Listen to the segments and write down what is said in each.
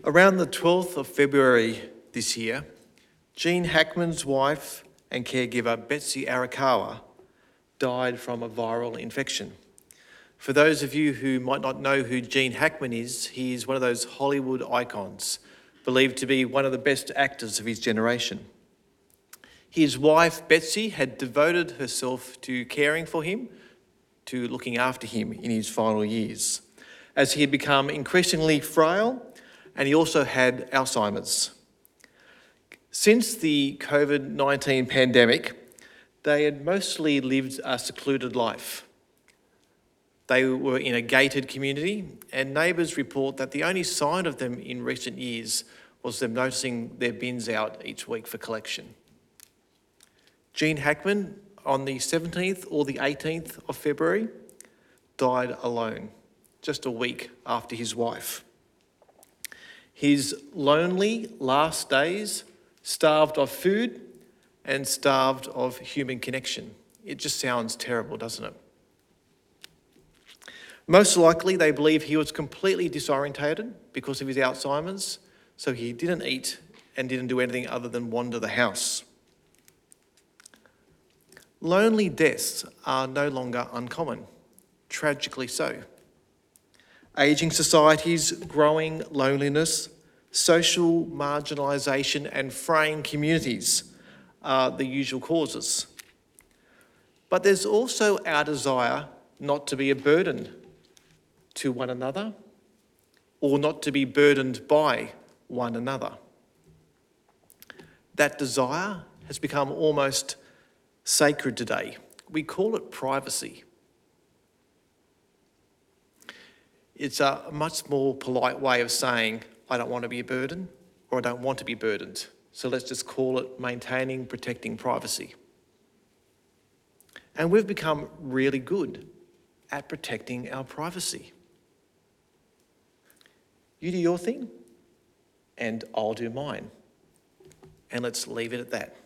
Around the 12th of February this year, Gene Hackman's wife and caregiver Betsy Arakawa died from a viral infection. For those of you who might not know who Gene Hackman is, he is one of those Hollywood icons, believed to be one of the best actors of his generation. His wife Betsy had devoted herself to caring for him, to looking after him in his final years, as he had become increasingly frail, and he also had Alzheimer's. Since the COVID-19 pandemic, they had mostly lived a secluded life. They were in a gated community, and neighbours report that the only sign of them in recent years was them noticing their bins out each week for collection. Gene Hackman, on the 17th or the 18th of February, died alone, just a week after his wife. His lonely last days, starved of food and starved of human connection. It just sounds terrible, doesn't it? Most likely, they believe he was completely disorientated because of his Alzheimer's, so he didn't eat and didn't do anything other than wander the house. Lonely deaths are no longer uncommon, tragically so. Ageing societies, growing loneliness, social marginalisation and fraying communities are the usual causes. But there's also our desire not to be a burden to one another or not to be burdened by one another. That desire has become almost sacred today. We call it privacy. It's a much more polite way of saying, I don't want to be a burden, or I don't want to be burdened. So let's just call it maintaining, protecting privacy. And we've become really good at protecting our privacy. You do your thing, and I'll do mine. And let's leave it at that.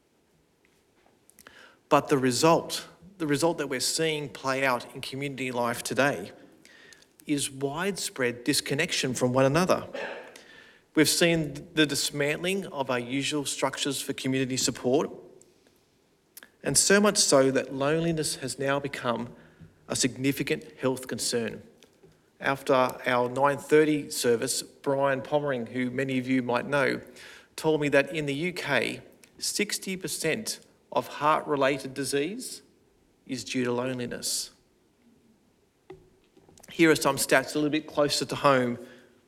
But the result that we're seeing play out in community life today is widespread disconnection from one another. We've seen the dismantling of our usual structures for community support, and so much so that loneliness has now become a significant health concern. After our 9:30 service, Brian Pommering, who many of you might know, told me that in the UK, 60% of heart-related disease is due to loneliness. Here are some stats a little bit closer to home.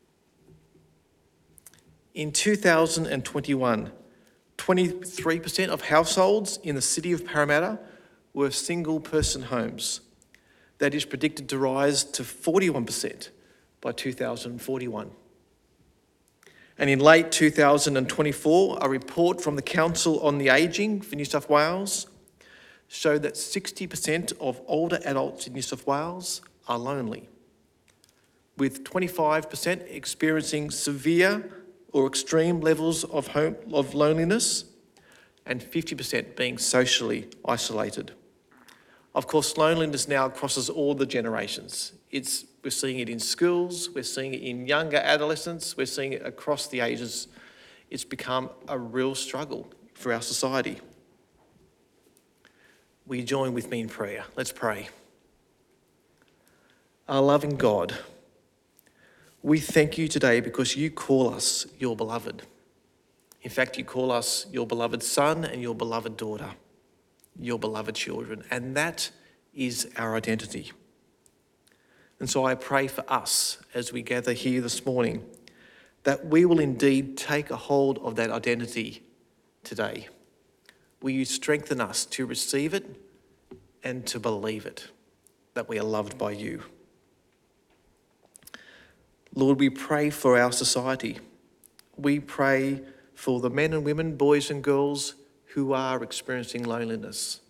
In 2021, 23% of households in the city of Parramatta were single-person homes. That is predicted to rise to 41% by 2041. And in late 2024, a report from the Council on the Ageing for New South Wales showed that 60% of older adults in New South Wales are lonely, with 25% experiencing severe or extreme levels of loneliness and 50% being socially isolated. Of course, loneliness now crosses all the generations. We're seeing it in schools, we're seeing it in younger adolescents, we're seeing it across the ages. It's become a real struggle for our society. Will you join with me in prayer? Let's pray. Our loving God, we thank you today because you call us your beloved. In fact, you call us your beloved son and your beloved daughter, your beloved children, and that is our identity. And so I pray for us as we gather here this morning that we will indeed take a hold of that identity today. Will you strengthen us to receive it and to believe it, that we are loved by you. Lord, we pray for our society. We pray for the men and women, boys and girls who are experiencing loneliness.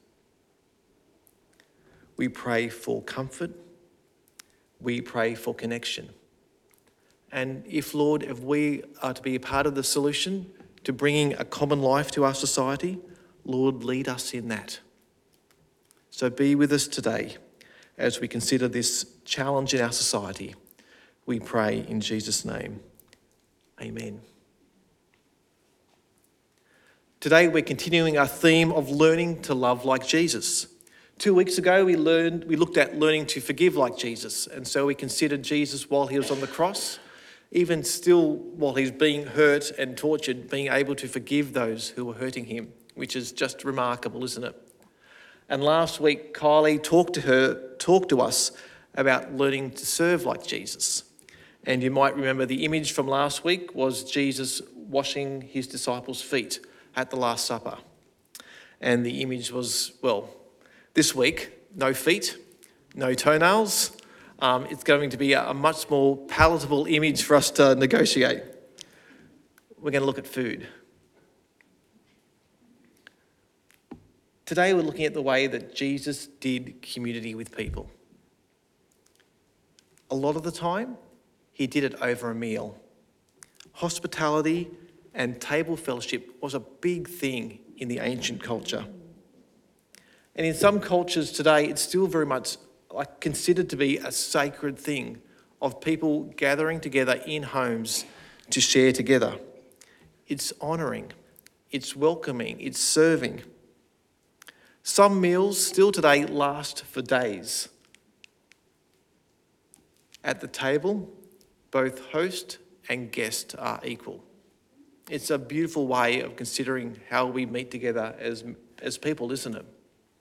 We pray for comfort. We pray for connection. And if we are to be a part of the solution to bringing a common life to our society, Lord, lead us in that. So be with us today as we consider this challenge in our society. We pray in Jesus' name. Amen. Today we're continuing our theme of learning to love like Jesus. 2 weeks ago we looked at learning to forgive like Jesus, and so we considered Jesus while he was on the cross, even still while he's being hurt and tortured, being able to forgive those who were hurting him, which is just remarkable, isn't it? And last week Kylie talked to us about learning to serve like Jesus. And you might remember the image from last week was Jesus washing his disciples' feet at the Last Supper. And the image was, well, this week, no feet, no toenails. It's going to be a much more palatable image for us to negotiate. We're going to look at food. Today we're looking at the way that Jesus did community with people. A lot of the time, he did it over a meal. Hospitality and table fellowship was a big thing in the ancient culture. And in some cultures today, it's still very much considered to be a sacred thing of people gathering together in homes to share together. It's honouring, it's welcoming, it's serving. Some meals still today last for days. At the table, both host and guest are equal. It's a beautiful way of considering how we meet together as people, isn't it?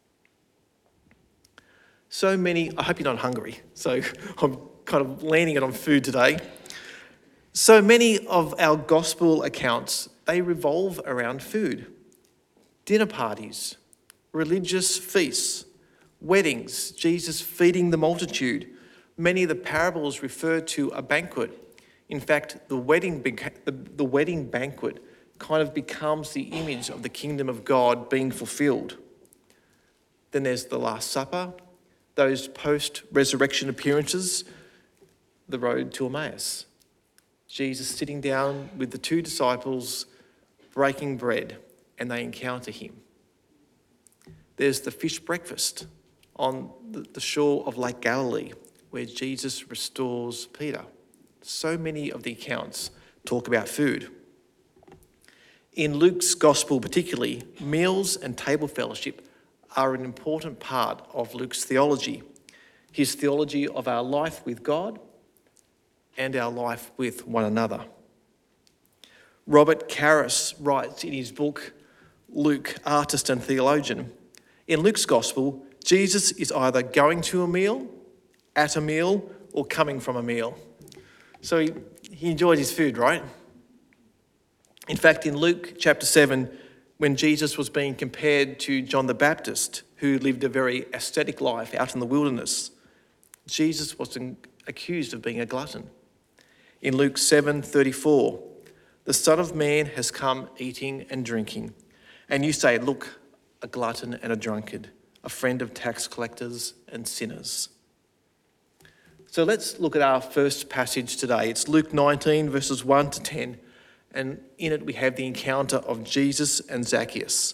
So many, I hope you're not hungry, so I'm kind of landing it on food today. So many of our gospel accounts, they revolve around food. Dinner parties, religious feasts, weddings, Jesus feeding the multitude. Many of the parables refer to a banquet. In fact, the wedding banquet kind of becomes the image of the kingdom of God being fulfilled. Then there's the Last Supper, those post-resurrection appearances, the road to Emmaus. Jesus sitting down with the two disciples, breaking bread, and they encounter him. There's the fish breakfast on the shore of Lake Galilee, where Jesus restores Peter. So many of the accounts talk about food. In Luke's gospel particularly, meals and table fellowship are an important part of Luke's theology. His theology of our life with God and our life with one another. Robert Karras writes in his book, Luke, Artist and Theologian, in Luke's gospel, Jesus is either going to a meal, at a meal, or coming from a meal. So he enjoyed his food, right? In fact, in Luke chapter 7, when Jesus was being compared to John the Baptist, who lived a very ascetic life out in the wilderness, Jesus was accused of being a glutton. In Luke 7:34, the Son of Man has come eating and drinking, and you say, look, a glutton and a drunkard, a friend of tax collectors and sinners. So let's look at our first passage today. It's Luke 19, verses 1 to 10. And in it we have the encounter of Jesus and Zacchaeus.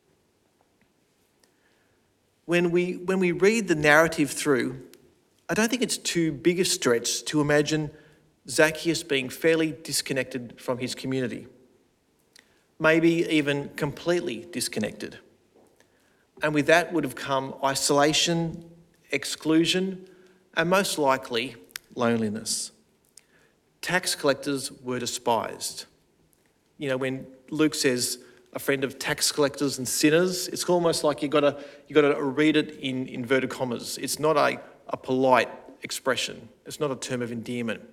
When we read the narrative through, I don't think it's too big a stretch to imagine Zacchaeus being fairly disconnected from his community. Maybe even completely disconnected. And with that would have come isolation, exclusion, and most likely loneliness. Tax collectors were despised. You know, when Luke says a friend of tax collectors and sinners, it's almost like you've got to read it in inverted commas. It's not a polite expression. It's not a term of endearment.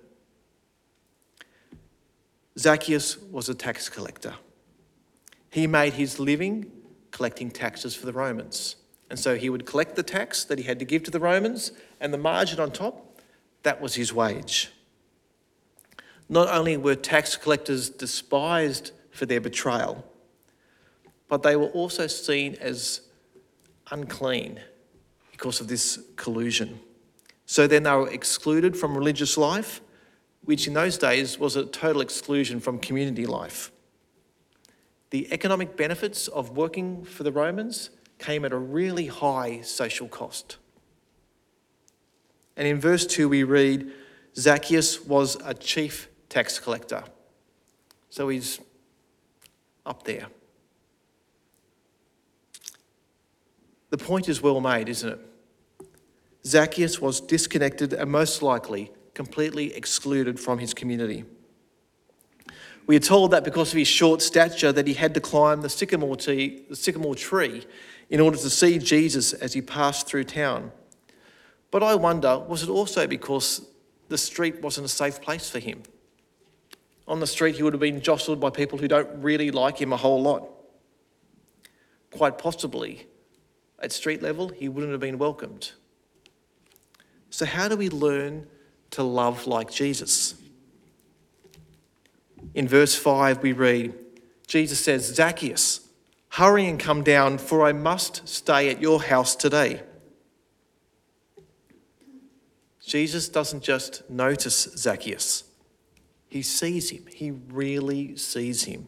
Zacchaeus was a tax collector. He made his living collecting taxes for the Romans. And so he would collect the tax that he had to give to the Romans, and the margin on top, that was his wage. Not only were tax collectors despised for their betrayal, but they were also seen as unclean because of this collusion. So then they were excluded from religious life, which in those days was a total exclusion from community life. The economic benefits of working for the Romans came at a really high social cost. And in verse 2 we read, Zacchaeus was a chief tax collector. So he's up there. The point is well made, isn't it? Zacchaeus was disconnected and most likely completely excluded from his community. We are told that because of his short stature that he had to climb the sycamore tree in order to see Jesus as he passed through town. But I wonder, was it also because the street wasn't a safe place for him? On the street, he would have been jostled by people who don't really like him a whole lot. Quite possibly, at street level, he wouldn't have been welcomed. So how do we learn to love like Jesus? In verse 5 we read, Jesus says, "Zacchaeus, hurry and come down, for I must stay at your house today." Jesus doesn't just notice Zacchaeus. He sees him. He really sees him.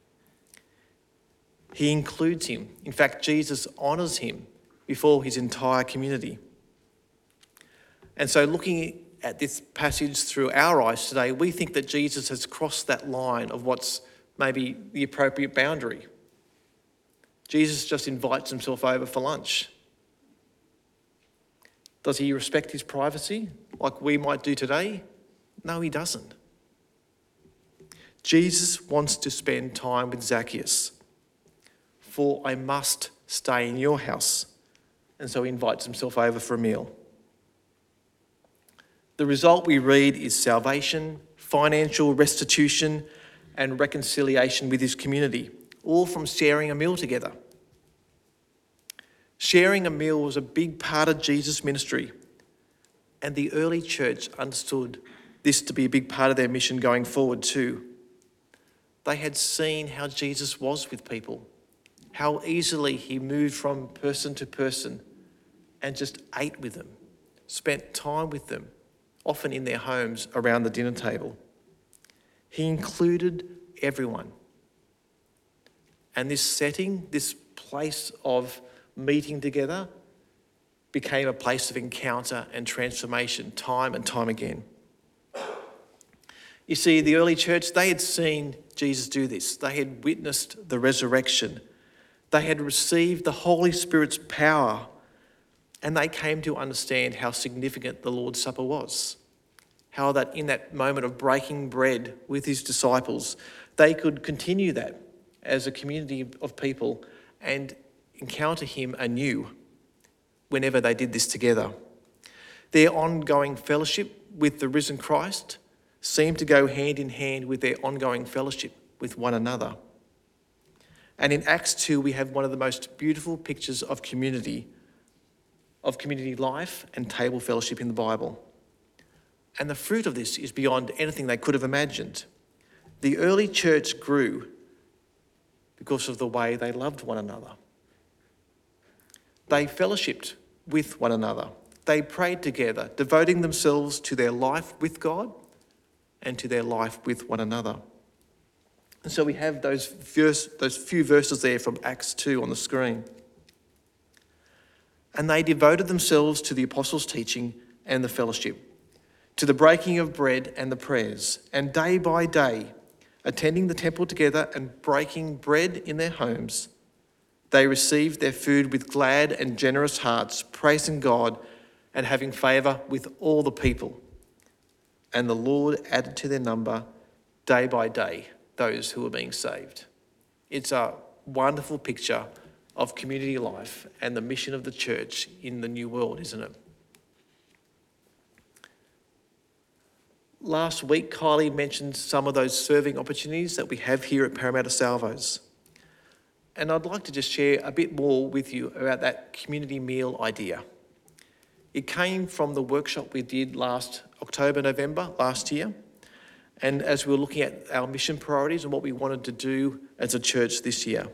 He includes him. In fact, Jesus honours him before his entire community. And so looking at this passage through our eyes today, we think that Jesus has crossed that line of what's maybe the appropriate boundary. Jesus just invites himself over for lunch. Does he respect his privacy like we might do today? No, he doesn't. Jesus wants to spend time with Zacchaeus. "For I must stay in your house." And so he invites himself over for a meal. The result we read is salvation, financial restitution, and reconciliation with his community, all from sharing a meal together. Sharing a meal was a big part of Jesus' ministry, and the early church understood this to be a big part of their mission going forward too. They had seen how Jesus was with people, how easily he moved from person to person and just ate with them, spent time with them, often in their homes around the dinner table. He included everyone. And this setting, this place of meeting together, became a place of encounter and transformation time and time again. You see, the early church, they had seen Jesus do this. They had witnessed the resurrection. They had received the Holy Spirit's power, and they came to understand how significant the Lord's Supper was. How that in that moment of breaking bread with his disciples, they could continue that as a community of people and encounter him anew whenever they did this together. Their ongoing fellowship with the risen Christ seemed to go hand in hand with their ongoing fellowship with one another. And in Acts 2, we have one of the most beautiful pictures of community life and table fellowship in the Bible. And the fruit of this is beyond anything they could have imagined. The early church grew because of the way they loved one another. They fellowshipped with one another. They prayed together, devoting themselves to their life with God and to their life with one another. And so we have those few verses there from Acts 2 on the screen. And they devoted themselves to the apostles' teaching and the fellowship, to the breaking of bread and the prayers, and day by day, attending the temple together and breaking bread in their homes, they received their food with glad and generous hearts, praising God and having favour with all the people. And the Lord added to their number day by day those who were being saved. It's a wonderful picture of community life and the mission of the church in the new world, isn't it? Last week, Kylie mentioned some of those serving opportunities that we have here at Parramatta Salvos. And I'd like to just share a bit more with you about that community meal idea. It came from the workshop we did last October, November last year. And as we were looking at our mission priorities and what we wanted to do as a church this year.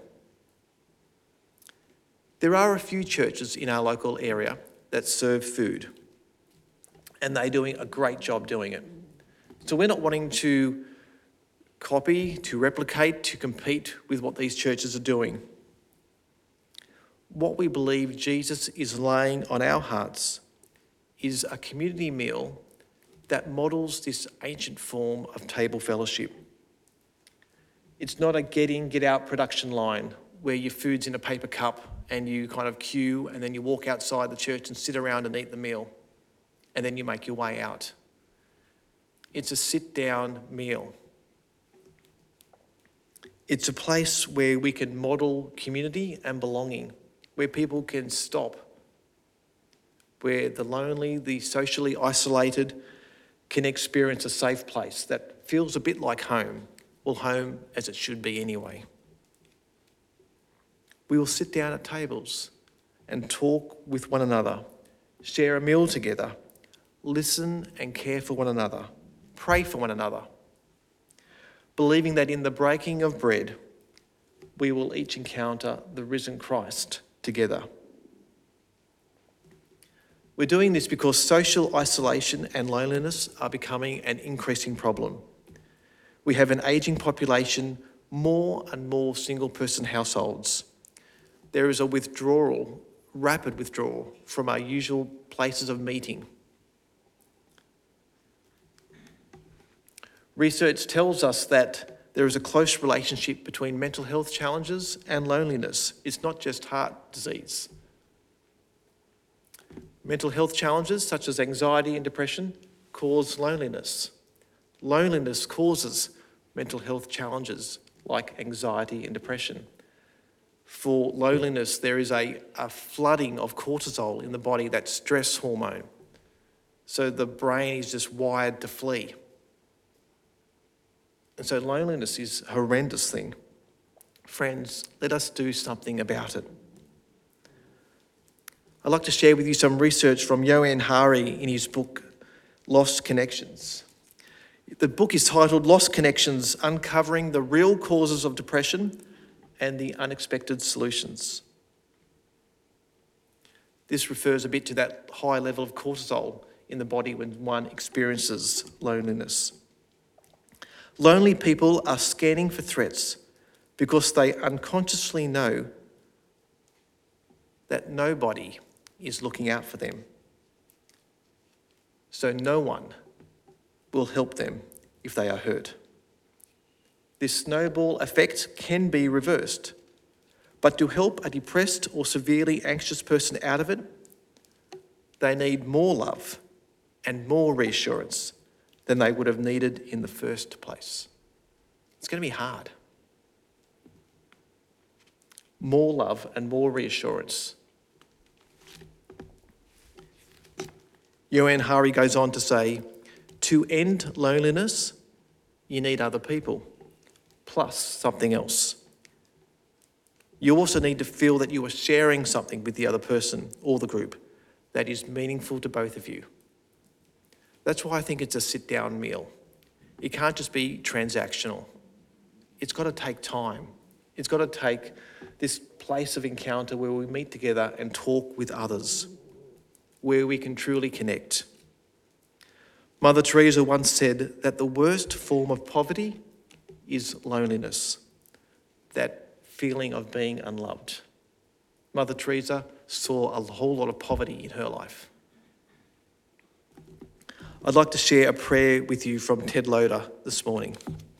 There are a few churches in our local area that serve food, and they're doing a great job doing it. So we're not wanting to copy, to replicate, to compete with what these churches are doing. What we believe Jesus is laying on our hearts is a community meal that models this ancient form of table fellowship. It's not a get in, get out production line where your food's in a paper cup and you kind of queue and then you walk outside the church and sit around and eat the meal and then you make your way out. It's a sit-down meal. It's a place where we can model community and belonging, where people can stop, where the lonely, the socially isolated can experience a safe place that feels a bit like home, well, home as it should be anyway. We will sit down at tables and talk with one another, share a meal together, listen and care for one another, pray for one another, believing that in the breaking of bread, we will each encounter the risen Christ together. We're doing this because social isolation and loneliness are becoming an increasing problem. We have an ageing population, more and more single-person households. There is a withdrawal, rapid withdrawal from our usual places of meeting. Research tells us that there is a close relationship between mental health challenges and loneliness. It's not just heart disease. Mental health challenges such as anxiety and depression cause loneliness. Loneliness causes mental health challenges like anxiety and depression. For loneliness, there is a flooding of cortisol in the body, that stress hormone. So the brain is just wired to flee. And so loneliness is a horrendous thing. Friends, let us do something about it. I'd like to share with you some research from Johann Hari in his book, Lost Connections. The book is titled Lost Connections, Uncovering the Real Causes of Depression and the Unexpected Solutions. This refers a bit to that high level of cortisol in the body when one experiences loneliness. Lonely people are scanning for threats because they unconsciously know that nobody is looking out for them. So no one will help them if they are hurt. This snowball effect can be reversed, but to help a depressed or severely anxious person out of it, they need more love and more reassurance than they would have needed in the first place. It's going to be hard. More love and more reassurance. Johann Hari goes on to say, to end loneliness, you need other people, plus something else. You also need to feel that you are sharing something with the other person or the group that is meaningful to both of you. That's why I think it's a sit-down meal. It can't just be transactional. It's got to take time. It's got to take this place of encounter where we meet together and talk with others, where we can truly connect. Mother Teresa once said that the worst form of poverty is loneliness, that feeling of being unloved. Mother Teresa saw a whole lot of poverty in her life. I'd like to share a prayer with you from Ted Loader this morning.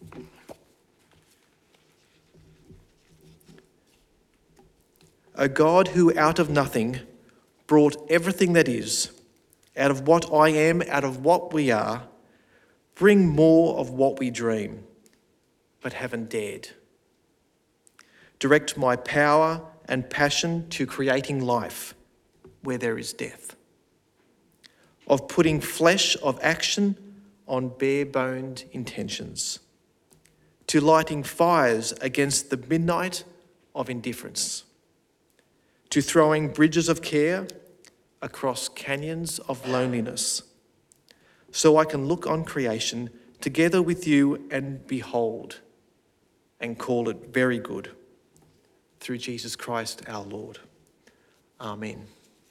O God, who out of nothing brought everything that is, out of what I am, out of what we are, bring more of what we dream, but haven't dared. Direct my power and passion to creating life where there is death, of putting flesh of action on bare-boned intentions, to lighting fires against the midnight of indifference, to throwing bridges of care across canyons of loneliness, so I can look on creation together with you and behold and call it very good, through Jesus Christ our Lord. Amen.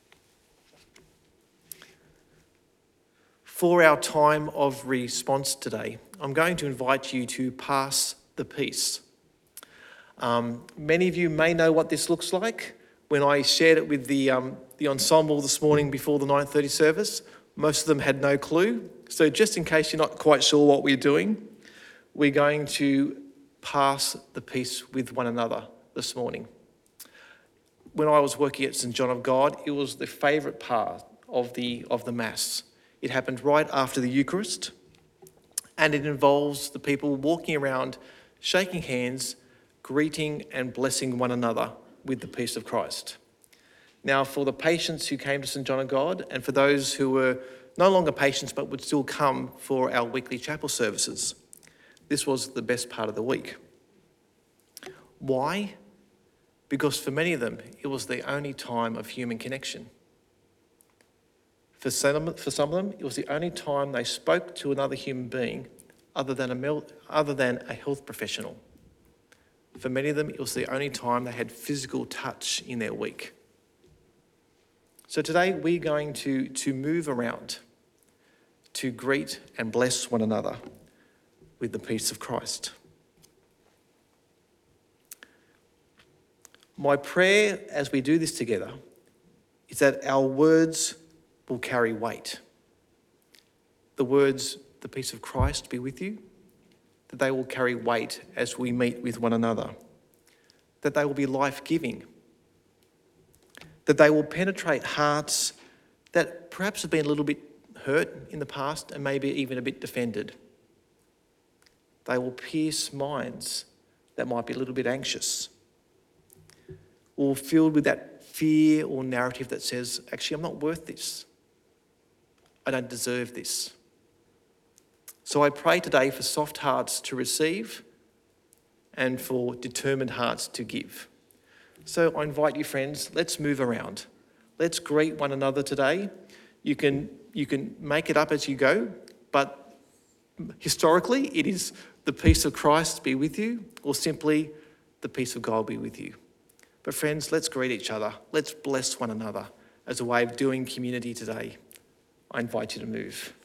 For our time of response today, I'm going to invite you to pass the peace. Many of you may know what this looks like. When I shared it with the ensemble this morning before the 9:30 service, most of them had no clue. So just in case you're not quite sure what we're doing, we're going to pass the peace with one another this morning. When I was working at St John of God, it was the favourite part of the Mass. It happened right after the Eucharist, and it involves the people walking around, shaking hands, greeting and blessing one another with the peace of Christ. Now, for the patients who came to St John of God, and for those who were no longer patients but would still come for our weekly chapel services, this was the best part of the week. Why? Because for many of them, it was the only time of human connection. For some of them, it was the only time they spoke to another human being other than a health professional. For many of them, it was the only time they had physical touch in their week. So today we're going to move around to greet and bless one another with the peace of Christ. My prayer as we do this together is that our words will carry weight. The words, the peace of Christ be with you, that they will carry weight as we meet with one another, that they will be life-giving, that they will penetrate hearts that perhaps have been a little bit hurt in the past and maybe even a bit defended. They will pierce minds that might be a little bit anxious or filled with that fear or narrative that says, actually, I'm not worth this. I don't deserve this. So I pray today for soft hearts to receive and for determined hearts to give. So I invite you, friends, let's move around. Let's greet one another today. You can make it up as you go, but historically it is the peace of Christ be with you, or simply the peace of God be with you. But friends, let's greet each other. Let's bless one another as a way of doing community today. I invite you to move.